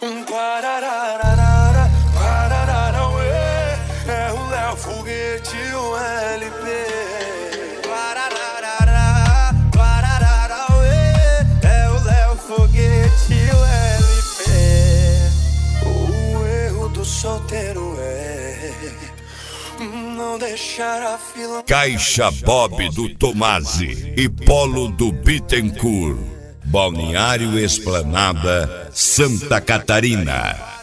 Parararara, pararara, ué. É o Léo Foguete, o LP. Parararara, pararara, ué. É o Léo Foguete, o LP. O erro do solteiro é não deixar a fila. Caixa Bob do Tomasi e Polo do Bittencourt. Balneário Esplanada, Santa Catarina.